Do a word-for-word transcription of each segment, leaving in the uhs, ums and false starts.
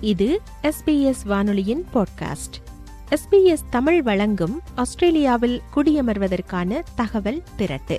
இது எஸ்பிஎஸ் வானொலியின் podcast. SBS Tamil வழங்கும் ஆஸ்திரேலியாவில் குடியமர்வதற்கான தகவல் திரட்டு.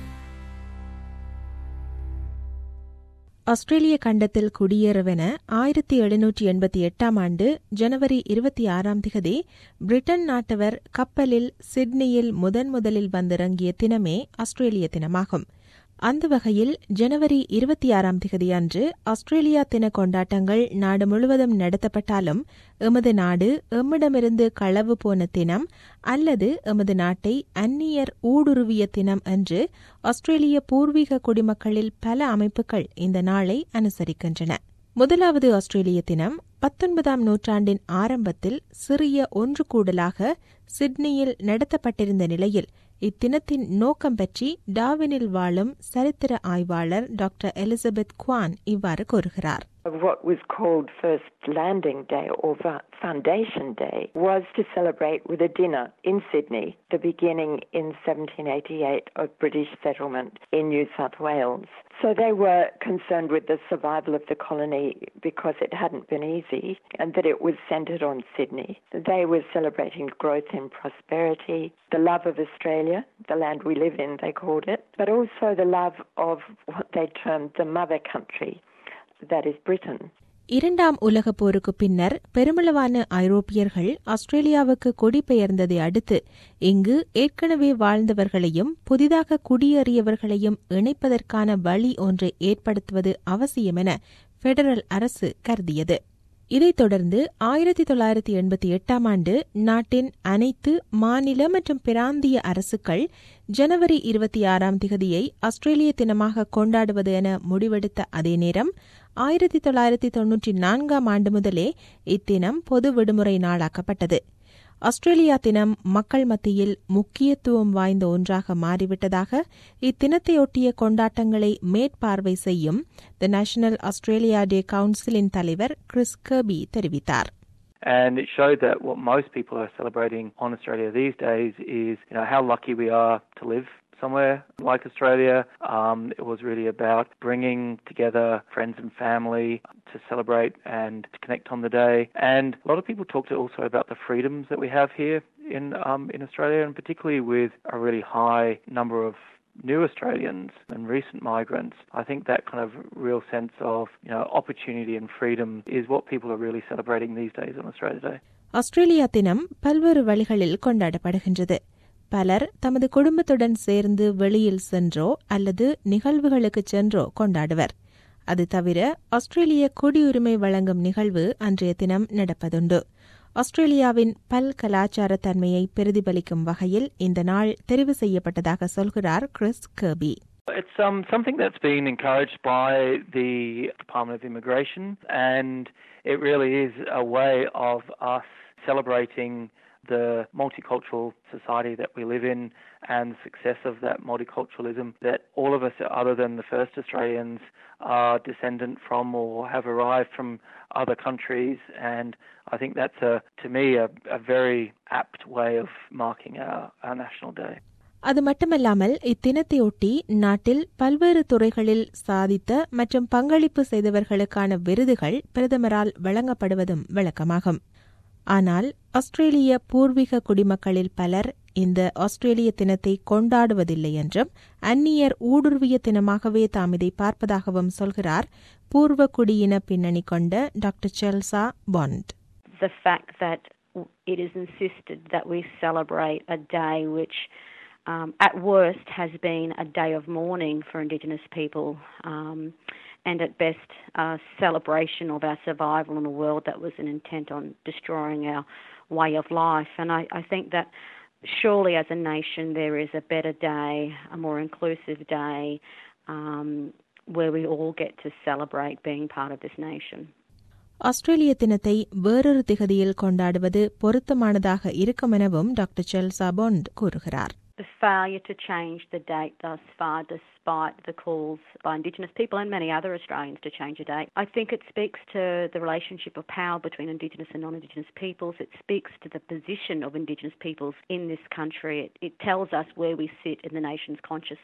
ஆஸ்திரேலிய கண்டத்தில் குடியேறவென ஆயிரத்தி எழுநூற்றி எண்பத்தி எட்டாம் ஆண்டு ஜனவரி இருபத்தி ஆறாம் திகதி பிரிட்டன் நாட்டவர் கப்பலில் சிட்னியில் முதன் முதலில் வந்திறங்கிய தினமே ஆஸ்திரேலிய தினமாகும். அந்த வகையில் ஜனவரி இருபத்தி ஆறாம் திகதி அன்று ஆஸ்திரேலியா தின கொண்டாட்டங்கள் நாடு முழுவதும் நடத்தப்பட்டாலும் எமது நாடு எம்மிடமிருந்து களவு போன தினம் அல்லது எமது நாட்டை அந்நியர் ஊடுருவிய தினம் என்று ஆஸ்திரேலிய பூர்வீக குடிமக்களில் பல அமைப்புகள் இந்த நாளை அனுசரிக்கின்றன. முதலாவது ஆஸ்திரேலிய தினம் பத்தொன்பதாம் நூற்றாண்டின் ஆரம்பத்தில் சிறிய ஒன்று கூடலாக சிட்னியில் நடத்தப்பட்டிருந்த நிலையில் இத்தினத்தின் நோக்கம் பற்றி டார்வினில் வாழும் சரித்திர ஆய்வாளர் டாக்டர் எலிசபெத் குவான் இவ்வாறு கூறுகிறார். What was called First Landing Day or Foundation Day was to celebrate with a dinner in Sydney, the beginning in seventeen eighty-eight of British settlement in New South Wales. So they were concerned with the survival of the colony because it hadn't been easy and that it was centred on Sydney. They were celebrating growth and prosperity, the love of Australia, the land we live in, they called it, but also the love of what they termed the mother country. That is Britain. இரண்டாம் உலகப் போருக்கு பின்னர் பெருமளவான ஐரோப்பியர்கள் ஆஸ்திரேலியாவுக்கு குடிபெயர்ந்ததை அடுத்து இங்கு ஏற்கனவே வாழ்ந்தவர்களையும் புதிதாக குடியேறியவர்களையும் இணைப்பதற்கான வழி ஒன்றை ஏற்படுத்துவது அவசியம் என பெடரல் அரசு கருதியது. இதைத் தொடர்ந்து ஆயிரத்தி தொள்ளாயிரத்தி எண்பத்தி எட்டாம் ஆண்டு நாட்டின் அனைத்து மாநில மற்றும் பிராந்திய அரசுகள் ஜனவரி இருபத்தி ஆறாம் திகதியை ஆஸ்திரேலிய தினமாக கொண்டாடுவது என முடிவெடுத்த அதே நேரம் ஆயிரத்தி தொள்ளாயிரத்தி தொன்னூற்றி நான்காம் ஆண்டு முதலே இத்தினம் பொது விடுமுறை நாளாக்கப்பட்டது. ஆஸ்திரேலியா தினம் மக்கள் மத்தியில் முக்கியத்துவம் வாய்ந்த ஒன்றாக மாறிவிட்டதாக இத்தினத்தையொட்டிய கொண்டாட்டங்களை மேற்பார்வை செய்யும் தி நேஷனல் ஆஸ்திரேலியா டே கவுன்சிலின் தலைவர் கிறிஸ் கர்பி தெரிவித்தார். And it showed that what most people are celebrating on Australia these days is, you know, how lucky we are to live somewhere like Australia. Um, it was really about bringing together friends and family to celebrate and to connect on the day. And a lot of people talked also about the freedoms that we have here in um, in Australia, and particularly with a really high number of new Australians and recent migrants. I think that kind of real sense of, you know, opportunity and freedom is what people are really celebrating these days on Australia Day. Australia தினம் பல்வேறு வழிகளில் கொண்டாடப்படுகின்றது. பலர் தமது குடும்பத்துடன் சேர்ந்து வெளியில் சென்றோ அல்லது நிகழ்வுகளுக்கு சென்றோ கொண்டாடுவர். அது தவிர ஆஸ்திரேலிய குடியுரிமை வழங்கும் நிகழ்வு அன்றைய தினம் நடப்பதுண்டு. ஆஸ்திரேலியாவின் பல் கலாச்சார தன்மையை பிரதிபலிக்கும் வகையில் இந்த நாள் தெரிவு செய்யப்பட்டதாக சொல்கிறார் Chris Kirby. It's um, something that's been encouraged by the Department of Immigration, and it really is a way of us celebrating the multicultural society that we live in and the success of that multiculturalism, that all of us other than the first Australians are descendant from or have arrived from other countries, and I think that's a, to me a, a very apt way of marking our, our national day. அது மட்டுமல்லாமல் இத்தினத்தையொட்டி நாட்டில் பல்வேறு துறைகளில் சாதித்த மற்றும் பங்களிப்பு செய்தவர்களுக்கான விருதுகள் பிரதமரால் வழங்கப்படுவதும் வழக்கமாகும். ஆனால் ஆஸ்திரேலிய பூர்வீக குடிமக்களில் பலர் இந்த ஆஸ்திரேலிய தினத்தை கொண்டாடுவதில்லை என்றும் அந்நியர் ஊடுருவிய தினமாகவே தாம் இதை பார்ப்பதாகவும் சொல்கிறார் பூர்வ குடியின பின்னணி கொண்ட doctor Chelsea Bond. The fact that it is insisted that we celebrate a day which um, at worst has been a day of mourning for Indigenous people, um, and at best a celebration of our survival in a world that was an intent on destroying our way of life. And I, I think that surely as a nation there is a better day, a more inclusive day, um, where we all get to celebrate being part of this nation. ஆஸ்திரேலிய தினத்தை வேறொரு திகதியில் கொண்டாடுவது பொருத்தமானதாக இருக்கும் எனவும் doctor Chelsea Bond கூறுகிறார். The failure to change the date thus far, despite the calls by Indigenous people and many other Australians to change a date, I think it speaks to the relationship of power between Indigenous and non-Indigenous peoples. It speaks to the position of Indigenous peoples in this country. It, it tells us where we sit in the nation's consciousness.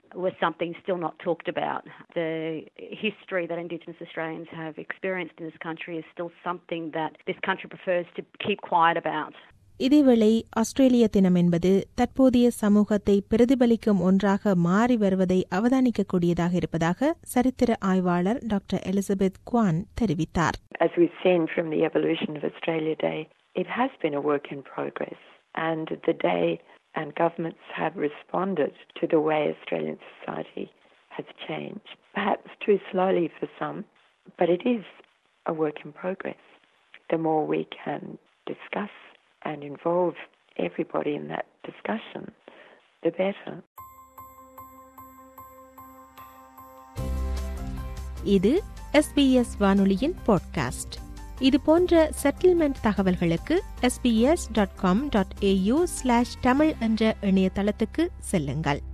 was something still not talked about. The history that Indigenous Australians have experienced in this country is still something that this country prefers to keep quiet about. இதேவேளை ஆஸ்திரேலிய தினம் என்பது தற்போதைய சமூகத்தை பிரதிபலிக்கும் ஒன்றாக மாறி வருவதை அவதானிக்கக்கூடியதாக இருப்பதாக சரித்திர ஆய்வாளர் டாக்டர் எலிசபெத் குவான் தெரிவித்தார். As we've seen from the evolution of Australia Day, it has been a work in progress, and the day and governments have responded to the way Australian society has changed. Perhaps too slowly for some, but it is a work in progress. The more we can discuss and involve everybody in that discussion, the better. இது S B S வானொலியின் podcast. இது போன்ற settlement தகவல்களுக்கு S B S dot com dot A U slash Tamil என்ற இணையதளத்துக்கு செல்லுங்கள்.